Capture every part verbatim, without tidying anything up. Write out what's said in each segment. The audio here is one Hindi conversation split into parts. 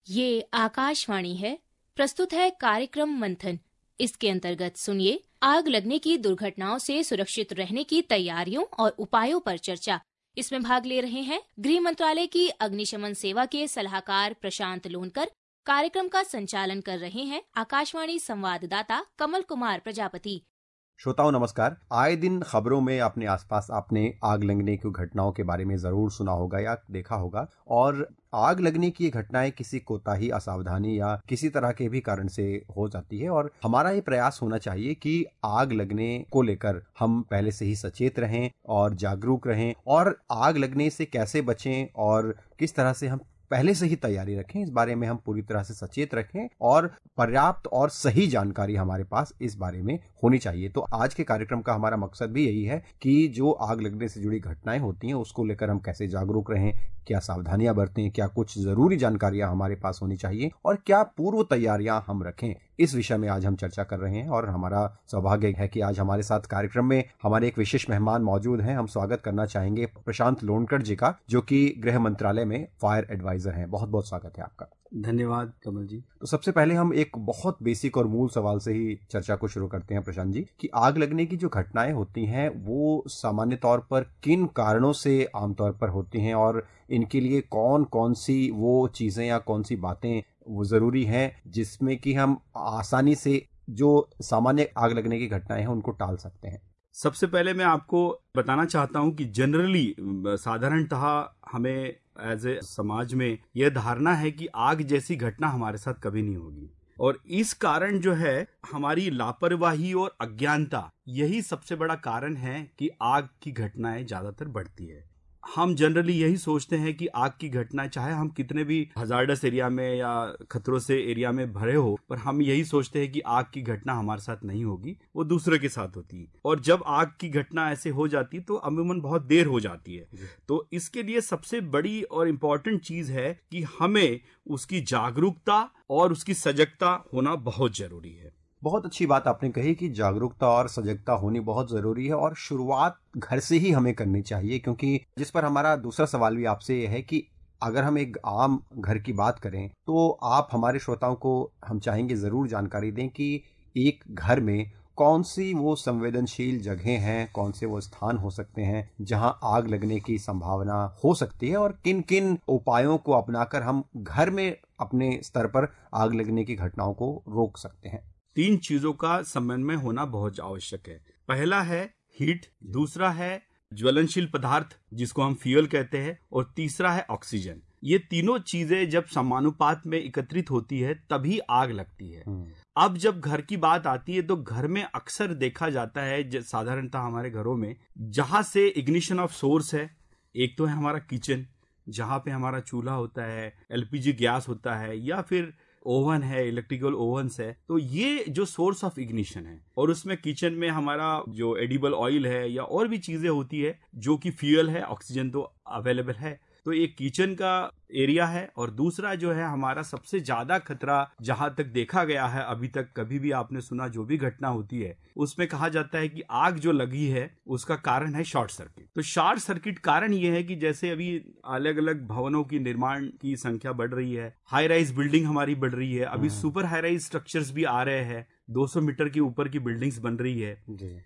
ये आकाशवाणी है। प्रस्तुत है कार्यक्रम मंथन। इसके अंतर्गत सुनिए आग लगने की दुर्घटनाओं से सुरक्षित रहने की तैयारियों और उपायों पर चर्चा। इसमें भाग ले रहे हैं गृह मंत्रालय की अग्निशमन सेवा के सलाहकार प्रशांत लोनकर। कार्यक्रम का संचालन कर रहे हैं आकाशवाणी संवाददाता कमल कुमार प्रजापति। श्रोताओं नमस्कार। आए दिन खबरों में अपने आसपास आपने आग लगने की घटनाओं के बारे में जरूर सुना होगा या देखा होगा। और आग लगने की घटनाएं किसी कोताही, असावधानी या किसी तरह के भी कारण से हो जाती है और हमारा ये प्रयास होना चाहिए कि आग लगने को लेकर हम पहले से ही सचेत रहें और जागरूक रहें और आग लगने से कैसे बचें और किस तरह से हम पहले से ही तैयारी रखें, इस बारे में हम पूरी तरह से सचेत रखें और पर्याप्त और सही जानकारी हमारे पास इस बारे में होनी चाहिए। तो आज के कार्यक्रम का हमारा मकसद भी यही है कि जो आग लगने से जुड़ी घटनाएं होती हैं उसको लेकर हम कैसे जागरूक रहें, क्या सावधानियां बरतें, क्या कुछ जरूरी जानकारियां हमारे पास होनी चाहिए और क्या पूर्व तैयारियां हम रखें, इस विषय में आज हम चर्चा कर रहे हैं। और हमारा सौभाग्य है कि आज हमारे साथ कार्यक्रम में हमारे एक विशेष मेहमान मौजूद हैं। हम स्वागत करना चाहेंगे प्रशांत लोनकर जी का, जो कि गृह मंत्रालय में फायर एडवाइजर हैं। बहुत बहुत स्वागत है आपका। धन्यवाद कमल जी। तो सबसे पहले हम एक बहुत बेसिक और मूल सवाल से ही चर्चा को शुरू करते हैं प्रशांत जी, कि आग लगने की जो घटनाएं होती हैं वो सामान्य तौर पर किन कारणों से आमतौर पर होती हैं और इनके लिए कौन कौन सी वो चीजें या कौन सी बातें वो जरूरी हैं जिसमें कि हम आसानी से जो सामान्य आग लगने की घटनाएं हैं उनको टाल सकते हैं। सबसे पहले मैं आपको बताना चाहता हूं कि जनरली साधारणतः हमें एज ए समाज में यह धारणा है कि आग जैसी घटना हमारे साथ कभी नहीं होगी और इस कारण जो है हमारी लापरवाही और अज्ञानता, यही सबसे बड़ा कारण है कि आग की घटनाएं ज्यादातर बढ़ती है। हम जनरली यही सोचते हैं कि आग की घटना, चाहे हम कितने भी हजार्डस एरिया में या खतरों से एरिया में भरे हो, पर हम यही सोचते हैं कि आग की घटना हमारे साथ नहीं होगी, वो दूसरे के साथ होती है। और जब आग की घटना ऐसे हो जाती तो अमूमन बहुत देर हो जाती है। तो इसके लिए सबसे बड़ी और इम्पोर्टेंट चीज है कि हमें उसकी जागरूकता और उसकी सजगता होना बहुत जरूरी है। बहुत अच्छी बात आपने कही कि जागरूकता और सजगता होनी बहुत जरूरी है और शुरुआत घर से ही हमें करनी चाहिए, क्योंकि जिस पर हमारा दूसरा सवाल भी आपसे यह है कि अगर हम एक आम घर की बात करें तो आप हमारे श्रोताओं को हम चाहेंगे जरूर जानकारी दें कि एक घर में कौन सी वो संवेदनशील जगहें हैं, कौन से वो स्थान हो सकते हैं जहां आग लगने की संभावना हो सकती है और किन किन उपायों को अपनाकर हम घर में अपने स्तर पर आग लगने की घटनाओं को रोक सकते हैं। तीन चीजों का समन्वय होना बहुत आवश्यक है। पहला है हीट, दूसरा है ज्वलनशील पदार्थ जिसको हम फ्यूल कहते हैं, और तीसरा है ऑक्सीजन। ये तीनों चीजें जब समानुपात में एकत्रित होती है तभी आग लगती है। अब जब घर की बात आती है तो घर में अक्सर देखा जाता है, साधारणतः हमारे घरों में, जहां से इग्निशन ऑफ सोर्स है, एक तो है हमारा किचन जहां पे हमारा चूल्हा होता है, एलपीजी गैस होता है, या फिर ओवन है, इलेक्ट्रिकल ओवन्स है। तो ये जो सोर्स ऑफ इग्निशन है, और उसमें किचन में हमारा जो एडिबल ऑयल है या और भी चीजें होती है जो कि फ्यूल है, ऑक्सीजन तो अवेलेबल है। तो एक किचन का एरिया है। और दूसरा जो है हमारा सबसे ज्यादा खतरा जहां तक देखा गया है अभी तक, कभी भी आपने सुना जो भी घटना होती है उसमें कहा जाता है कि आग जो लगी है उसका कारण है शॉर्ट सर्किट। तो शॉर्ट सर्किट कारण ये है कि जैसे अभी अलग अलग भवनों की निर्माण की संख्या बढ़ रही है, हाई राइज बिल्डिंग हमारी बढ़ रही है, अभी सुपर हाई राइज स्ट्रक्चर्स भी आ रहे हैं, दो सौ मीटर के ऊपर की बिल्डिंग्स बन रही है।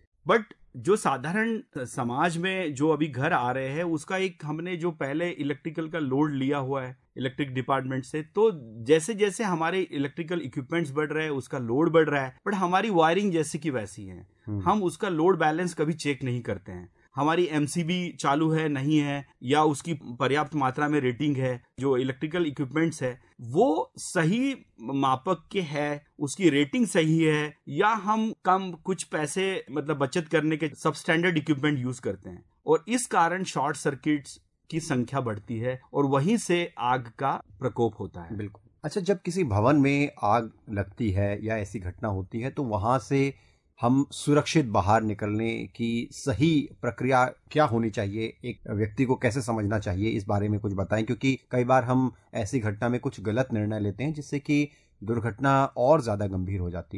बट जो साधारण समाज में जो अभी घर आ रहे हैं उसका एक हमने जो पहले इलेक्ट्रिकल का लोड लिया हुआ है इलेक्ट्रिक डिपार्टमेंट से, तो जैसे जैसे हमारे इलेक्ट्रिकल इक्विपमेंट्स बढ़ रहे हैं उसका लोड बढ़ रहा है, बट हमारी वायरिंग जैसी की वैसी है। हम उसका लोड बैलेंस कभी चेक नहीं करते हैं। हमारी एमसीबी चालू है नहीं है, या उसकी पर्याप्त मात्रा में रेटिंग है, जो इलेक्ट्रिकल इक्विपमेंट्स है वो सही मापक के है, उसकी रेटिंग सही है, या हम कम कुछ पैसे मतलब बचत करने के सब स्टैंडर्ड इक्विपमेंट यूज करते हैं, और इस कारण शॉर्ट सर्किट्स की संख्या बढ़ती है और वहीं से आग का प्रकोप होता है। बिल्कुल। अच्छा, जब किसी भवन में आग लगती है या ऐसी घटना होती है तो वहां से हम सुरक्षित बाहर निकलने की सही प्रक्रिया क्या होनी चाहिए, एक व्यक्ति को कैसे समझना चाहिए, इस बारे में कुछ बताएं, क्योंकि कई बार हम ऐसी घटना में कुछ गलत निर्णय लेते हैं जिससे कि दुर्घटना और ज्यादा गंभीर हो जाती है।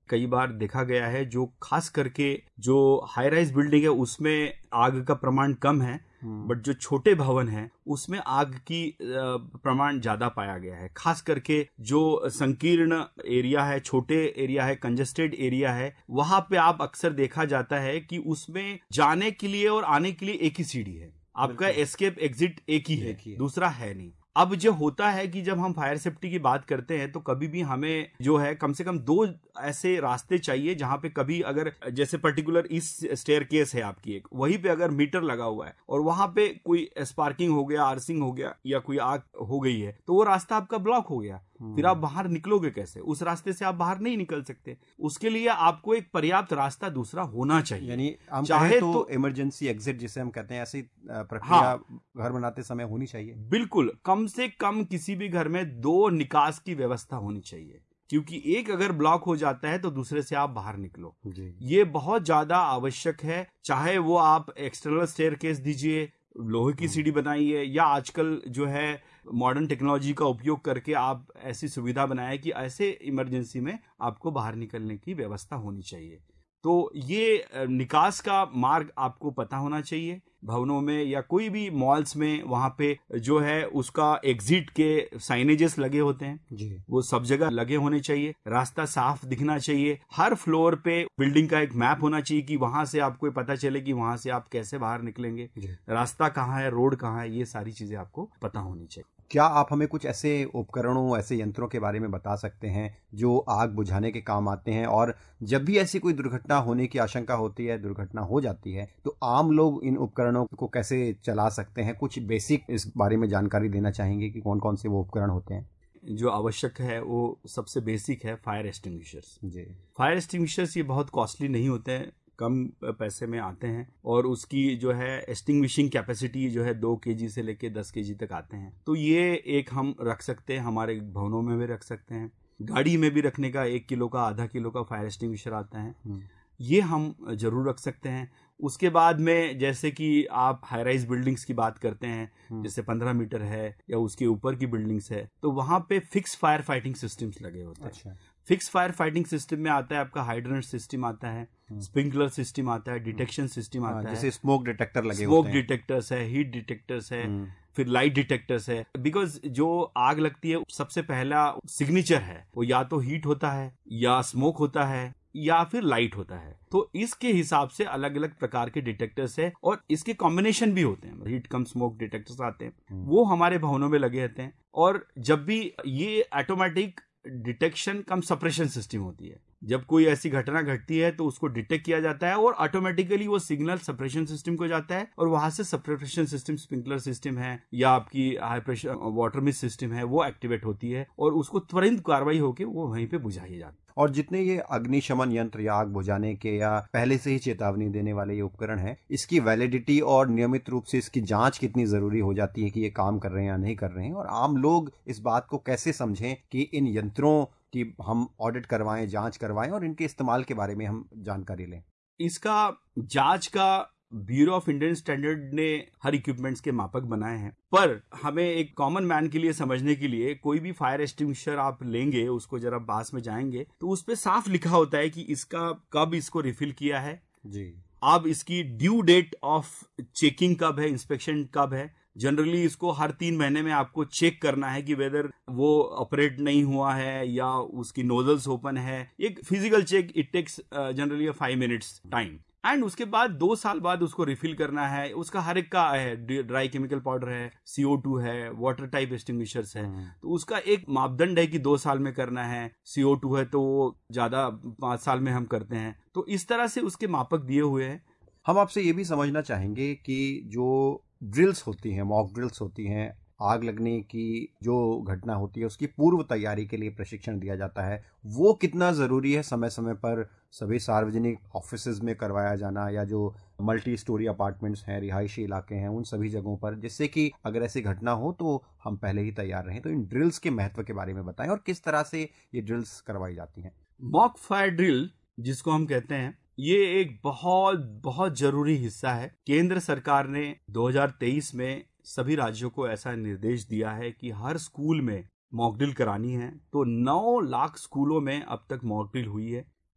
कई बार देखा गया है, जो खास करके जो हाई राइज बिल्डिंग है उसमें आग का प्रमाण कम है, बट जो छोटे भवन है उसमें आग की प्रमाण ज्यादा पाया गया है। खास करके जो संकीर्ण एरिया है, छोटे एरिया है, कंजेस्टेड एरिया है, वहां पे आप अक्सर देखा जाता है कि उसमें जाने के लिए और आने के लिए एक ही सीढ़ी है, आपका एस्केप एग्जिट एक ही है, है, दूसरा है नहीं। अब जो होता है कि जब हम फायर सेफ्टी की बात करते हैं तो कभी भी हमें जो है कम से कम दो ऐसे रास्ते चाहिए जहां पे कभी अगर जैसे पर्टिकुलर इस स्टेयर केस है आपकी एक, वहीं पे अगर मीटर लगा हुआ है और वहां पे कोई स्पार्किंग हो गया, आर्सिंग हो गया या कोई आग हो गई है तो वो रास्ता आपका ब्लॉक हो गया, फिर आप बाहर निकलोगे कैसे? उस रास्ते से आप बाहर नहीं निकल सकते। उसके लिए आपको एक पर्याप्त रास्ता दूसरा होना चाहिए, यानी हम चाहे तो, तो इमरजेंसी एग्जिट जिसे हम कहते हैं, ऐसी प्रक्रिया हाँ, घर बनाते समय होनी चाहिए। बिल्कुल, कम से कम किसी भी घर में दो निकास की व्यवस्था होनी चाहिए, क्योंकि एक अगर ब्लॉक हो जाता है तो दूसरे से आप बाहर निकलो, ये बहुत ज्यादा आवश्यक है। चाहे वो आप एक्सटर्नल स्टेयरकेस दीजिए, लोहे की सीढ़ी बनाइए, या आजकल जो है मॉडर्न टेक्नोलॉजी का उपयोग करके आप ऐसी सुविधा बनाए कि ऐसे इमरजेंसी में आपको बाहर निकलने की व्यवस्था होनी चाहिए। तो ये निकास का मार्ग आपको पता होना चाहिए। भवनों में या कोई भी मॉल्स में वहां पे जो है उसका एग्जिट के साइनेजेस लगे होते हैं जी, वो सब जगह लगे होने चाहिए। रास्ता साफ दिखना चाहिए। हर फ्लोर पे बिल्डिंग का एक मैप होना चाहिए कि वहां से आपको पता चले कि वहां से आप कैसे बाहर निकलेंगे, रास्ता कहाँ है, रोड कहाँ है, ये सारी चीजें आपको पता होनी चाहिए। क्या आप हमें कुछ ऐसे उपकरणों, ऐसे यंत्रों के बारे में बता सकते हैं जो आग बुझाने के काम आते हैं, और जब भी ऐसी कोई दुर्घटना होने की आशंका होती है, दुर्घटना हो जाती है, तो आम लोग इन उपकरणों को कैसे चला सकते हैं? कुछ बेसिक इस बारे में जानकारी देना चाहेंगे कि कौन कौन से वो उपकरण होते हैं? जो आवश्यक है वो सबसे बेसिक है फायर एक्सटिंग्विशर्स। जी, फायर एक्सटिंग्विशर्स ये बहुत कॉस्टली नहीं होते हैं, कम पैसे में आते हैं, और उसकी जो है एक्सटिंग्विशिंग कैपेसिटी जो है दो केजी से लेके दस केजी तक आते हैं। तो ये एक हम रख सकते हैं, हमारे भवनों में भी रख सकते हैं, गाड़ी में भी रखने का एक किलो का, आधा किलो का फायर एक्सटिंग्विशर आता है, ये हम जरूर रख सकते हैं। उसके बाद में जैसे कि आप हाई राइज बिल्डिंग्स की बात करते हैं, जैसे पंद्रह मीटर है या उसके ऊपर की बिल्डिंग्स है, तो वहां पे फिक्स फायर फाइटिंग सिस्टम्स लगे होते हैं। अच्छा। फिक्स फायर फाइटिंग सिस्टम में आता है आपका हाइड्रेंट सिस्टम आता है, स्प्रिंकलर सिस्टम आता है, डिटेक्शन सिस्टम आता है, जैसे स्मोक डिटेक्टर लगे स्मोक डिटेक्टर्स है, हीट डिटेक्टर्स है, फिर लाइट डिटेक्टर्स है। बिकॉज जो आग लगती है सबसे पहला सिग्नेचर है वो या तो हीट होता है या स्मोक होता है या फिर लाइट होता है। तो इसके हिसाब से अलग अलग प्रकार के डिटेक्टर्स है और इसके कॉम्बिनेशन भी होते हैं। हीट कम स्मोक डिटेक्टर्स आते हैं, वो हमारे भवनों में लगे रहते हैं। और जब भी ये automatic detection cum suppression system होती है, जब कोई ऐसी घटना घटती है तो उसको डिटेक्ट किया जाता है और ऑटोमेटिकली वो सिग्नल सप्रेशन सिस्टम को जाता है, और वहां से सप्रेशन सिस्टम, स्प्रिंकलर सिस्टम है या आपकी high pressure water mist system है, वो एक्टिवेट होती है और उसको तुरंत कार्रवाई होकर वो वहीं पे बुझाई जाती है। और जितने ये अग्निशमन यंत्र या आग बुझाने के या पहले से ही चेतावनी देने वाले ये उपकरण है, इसकी वैलिडिटी और नियमित रूप से इसकी जांच कितनी जरूरी हो जाती है कि ये काम कर रहे हैं या नहीं कर रहे हैं, और आम लोग इस बात को कैसे समझें कि इन यंत्रों की हम ऑडिट करवाएं, जांच करवाएं और इनके इस्तेमाल के बारे में हम जानकारी लें? इसका जांच का ब्यूरो ऑफ इंडियन स्टैंडर्ड ने हर इक्विपमेंट्स के मापक बनाए हैं, पर हमें एक कॉमन मैन के लिए समझने के लिए कोई भी फायर एक्सटिंग्विशर आप लेंगे, उसको जरा पास में जाएंगे तो उस पे साफ लिखा होता है कि इसका कब इसको रिफिल किया है जी, अब इसकी ड्यू डेट ऑफ चेकिंग कब है, इंस्पेक्शन कब है। जनरली इसको हर तीन महीने में आपको चेक करना है कि वेदर वो ऑपरेट नहीं हुआ है या उसकी नोजल्स ओपन है। एक physical check, it takes generally five minutes time, and उसके बाद दो साल बाद उसको रिफिल करना है। उसका हर एक का है, ड्राई केमिकल पाउडर है, सी ओ टू है, वाटर टाइप एक्सटिंग्विशर्स है, तो उसका एक मापदंड है कि दो साल में करना है। सी ओ टू है तो वो ज्यादा पांच साल में हम करते हैं। तो इस तरह से उसके मापक दिए हुए हैं। हम आपसे ये भी समझना चाहेंगे कि जो ड्रिल्स होती हैं, मॉक ड्रिल्स होती हैं, आग लगने की जो घटना होती है उसकी पूर्व तैयारी के लिए प्रशिक्षण दिया जाता है, वो कितना ज़रूरी है समय समय पर सभी सार्वजनिक ऑफिसेज में करवाया जाना, या जो मल्टी स्टोरी अपार्टमेंट्स हैं, रिहायशी इलाके हैं, उन सभी जगहों पर, जिससे कि अगर ऐसी घटना हो तो हम पहले ही तैयार रहें। तो इन ड्रिल्स के महत्व के बारे में बताएं और किस तरह से ये ड्रिल्स करवाई जाती हैं। मॉक फायर ड्रिल जिसको हम कहते हैं, ये एक बहुत बहुत जरूरी हिस्सा है। केंद्र सरकार ने दो हज़ार तेईस में सभी राज्यों को ऐसा निर्देश दिया है कि हर स्कूल में मॉक ड्रिल करानी है। तो नौ लाख स्कूलों में अब तक मॉक ड्रिल हुई है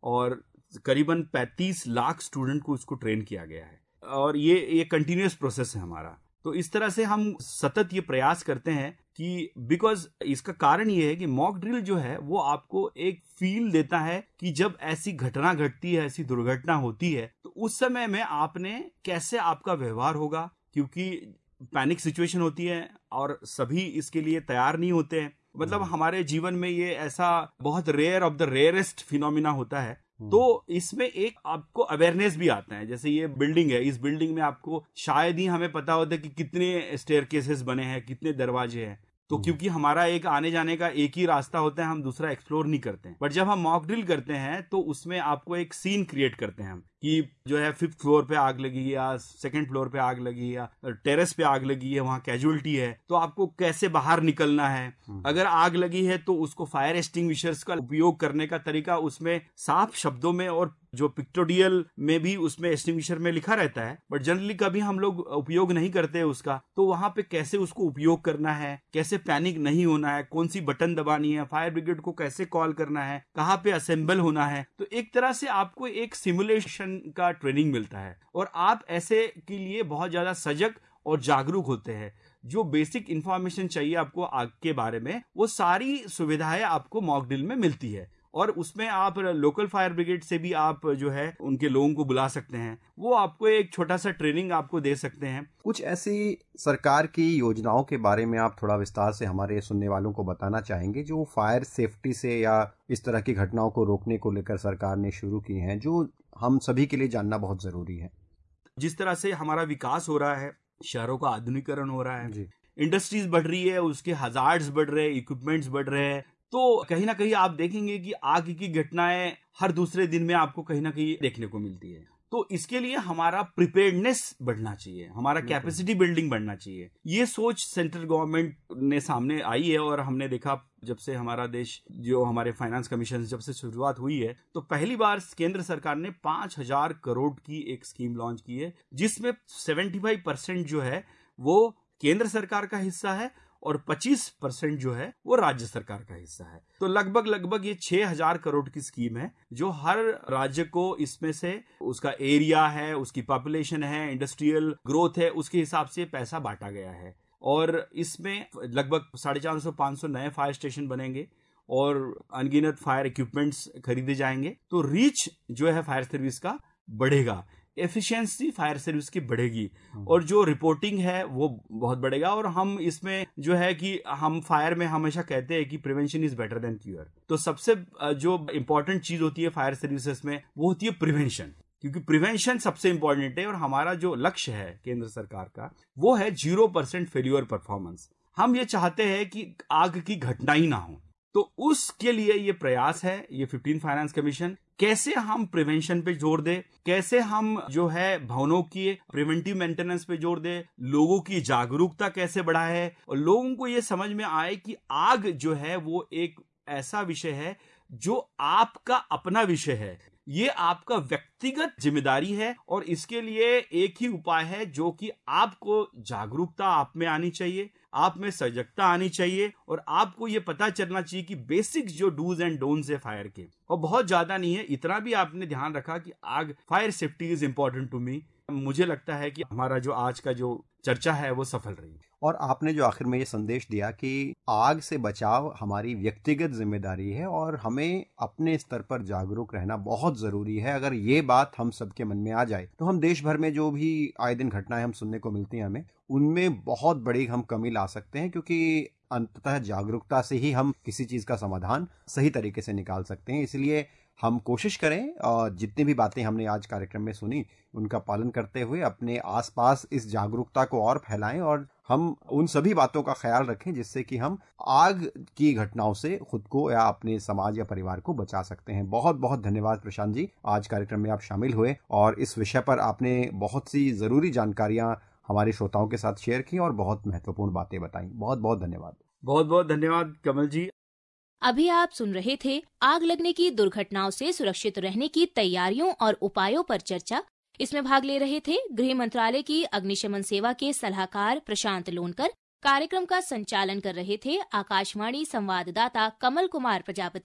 और करीबन पैंतीस लाख स्टूडेंट को उसको ट्रेन किया गया है और ये ये कंटिन्यूअस प्रोसेस है हमारा। तो इस तरह से हम सतत ये प्रयास करते हैं कि बिकॉज इसका कारण ये है कि मॉक ड्रिल जो है वो आपको एक फील देता है कि जब ऐसी घटना घटती है, ऐसी दुर्घटना होती है, तो उस समय में आपने कैसे आपका व्यवहार होगा, क्योंकि पैनिक सिचुएशन होती है और सभी इसके लिए तैयार नहीं होते हैं। मतलब हमारे जीवन में ये ऐसा बहुत rare of the rarest phenomena होता है। तो इसमें एक आपको अवेयरनेस भी आता है। जैसे ये बिल्डिंग है, इस बिल्डिंग में आपको शायद ही हमें पता होता है कि कितने स्टेयरकेसेस बने हैं, कितने दरवाजे हैं। तो क्योंकि हमारा एक आने जाने का एक ही रास्ता होता है, हम दूसरा एक्सप्लोर नहीं करते हैं। बट जब हम मॉक ड्रिल करते हैं तो उसमें आपको एक सीन क्रिएट करते हैं हम कि जो है फिफ्थ फ्लोर पे आग लगी या सेकंड फ्लोर पे आग लगी या टेरेस पे आग लगी है, वहां कैजुअलिटी है, तो आपको कैसे बाहर निकलना है। अगर आग लगी है तो उसको फायर एक्सटिंग्विशर्स का उपयोग करने का तरीका उसमें साफ शब्दों में और जो पिक्टोरियल में भी उसमें एक्सटिंग्विशर में लिखा रहता है, बट जनरली कभी हम लोग उपयोग नहीं करते उसका। तो वहां पे कैसे उसको उपयोग करना है, कैसे पैनिक नहीं होना है, कौन सी बटन दबानी है, फायर ब्रिगेड को कैसे कॉल करना है, कहाँ पे असेंबल होना है। तो एक तरह से आपको एक सिमुलेशन का ट्रेनिंग मिलता है और आप ऐसे के लिए बहुत ज्यादा सजग और जागरूक होते हैं। जो बेसिक इंफॉर्मेशन चाहिए आपको आग के बारे में, वो सारी सुविधाएं आपको मॉक ड्रिल में मिलती है। और उसमें आप लोकल फायर ब्रिगेड से भी आप जो है उनके लोगों को बुला सकते हैं, वो आपको एक छोटा सा ट्रेनिंग आपको दे सकते हैं। कुछ ऐसी सरकार की योजनाओं के बारे में आप थोड़ा विस्तार से हमारे सुनने वालों को बताना चाहेंगे जो फायर सेफ्टी से या इस तरह की घटनाओं को रोकने को लेकर सरकार ने शुरू की हैं, जो हम सभी के लिए जानना बहुत जरूरी है? जिस तरह से हमारा विकास हो रहा है, शहरों का आधुनिकीकरण हो रहा है, इंडस्ट्रीज बढ़ रही है, उसके हजार्ड्स बढ़ रहे हैं, इक्विपमेंट्स बढ़ रहे हैं, तो कहीं ना कहीं आप देखेंगे कि आग की घटनाएं हर दूसरे दिन में आपको कहीं ना कहीं देखने को मिलती है। तो इसके लिए हमारा प्रिपेयर्डनेस बढ़ना चाहिए, हमारा कैपेसिटी बिल्डिंग बढ़ना चाहिए। ये सोच सेंट्रल गवर्नमेंट ने सामने आई है और हमने देखा जब से हमारा देश जो हमारे फाइनेंस कमीशन जब से शुरुआत हुई है, तो पहली बार केंद्र सरकार ने पांच हजार करोड़ की एक स्कीम लॉन्च की है, जिसमें पचहत्तर परसेंट जो है वो केंद्र सरकार का हिस्सा है और पच्चीस परसेंट जो है वो राज्य सरकार का हिस्सा है। तो लगभग लगभग ये छह हजार करोड़ की स्कीम है, जो हर राज्य को इसमें से उसका एरिया है, उसकी पॉपुलेशन है, इंडस्ट्रियल ग्रोथ है, उसके हिसाब से पैसा बांटा गया है। और इसमें लगभग साढ़े चार सौ पांच सौ नए फायर स्टेशन बनेंगे और अनगिनत फायर इक्विपमेंट्स खरीदे जाएंगे। तो रीच जो है फायर सर्विस का बढ़ेगा, एफिशिएंसी फायर सर्विस की बढ़ेगी और जो रिपोर्टिंग है वो बहुत बढ़ेगा। और हम इसमें जो है कि हम फायर में हमेशा कहते हैं कि prevention is better than cure. तो सबसे जो इंपॉर्टेंट चीज होती है फायर सर्विसेज में वो होती है प्रिवेंशन, क्योंकि प्रिवेंशन सबसे इंपॉर्टेंट है। और हमारा जो लक्ष्य है केंद्र सरकार का वो है जीरो परसेंट फेल्यूर परफॉर्मेंस। हम ये चाहते हैं कि आग की घटना ही ना हो। तो उसके लिए ये प्रयास है, ये फिफ्टीन फाइनेंस कमीशन, कैसे हम प्रिवेंशन पे जोर दे, कैसे हम जो है भवनों की प्रिवेंटिव मेंटेनेंस पे जोर दे, लोगों की जागरूकता कैसे बढ़ाए और लोगों को ये समझ में आए कि आग जो है वो एक ऐसा विषय है जो आपका अपना विषय है, ये आपका व्यक्तिगत जिम्मेदारी है। और इसके लिए एक ही उपाय है जो कि आपको जागरूकता आप में आनी चाहिए, आप में सजगता आनी चाहिए और आपको ये पता चलना चाहिए कि बेसिक जो डूज एंड डोंट्स है फायर के, और बहुत ज्यादा नहीं है, इतना भी आपने ध्यान रखा कि आग fire safety is important to me. मुझे लगता है कि हमारा जो आज का जो चर्चा है वो सफल रही। और आपने जो आखिर में ये संदेश दिया कि आग से बचाव हमारी व्यक्तिगत जिम्मेदारी है और हमें अपने स्तर पर जागरूक रहना बहुत जरूरी है। अगर ये बात हम सबके मन में आ जाए तो हम देश भर में जो भी आए दिन घटनाएं हम सुनने को मिलती हैं हमें, उनमें बहुत बड़ी हम कमी ला सकते हैं, क्योंकि अंततः जागरूकता से ही हम किसी चीज का समाधान सही तरीके से निकाल सकते हैं। इसलिए हम कोशिश करें और जितनी भी बातें हमने आज कार्यक्रम में सुनी उनका पालन करते हुए अपने आसपास इस जागरूकता को और फैलाएं और हम उन सभी बातों का ख्याल रखें जिससे कि हम आग की घटनाओं से खुद को या अपने समाज या परिवार को बचा सकते हैं। बहुत बहुत धन्यवाद प्रशांत जी, आज कार्यक्रम में आप शामिल हुए और इस विषय पर आपने बहुत सी जरूरी जानकारियां हमारे श्रोताओं के साथ शेयर की और बहुत महत्वपूर्ण बातें बताई। बहुत बहुत धन्यवाद। बहुत बहुत धन्यवाद कमल जी। अभी आप सुन रहे थे आग लगने की दुर्घटनाओं से सुरक्षित रहने की तैयारियों और उपायों पर चर्चा। इसमें भाग ले रहे थे गृह मंत्रालय की अग्निशमन सेवा के सलाहकार प्रशांत लोनकर। कार्यक्रम का संचालन कर रहे थे आकाशवाणी संवाददाता कमल कुमार प्रजापति।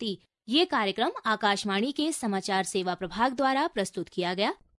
ये कार्यक्रम आकाशवाणी के समाचार सेवा प्रभाग द्वारा प्रस्तुत किया गया।